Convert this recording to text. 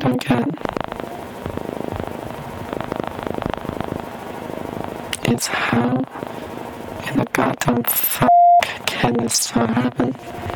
again. It's how in the goddamn fuck can this still happen?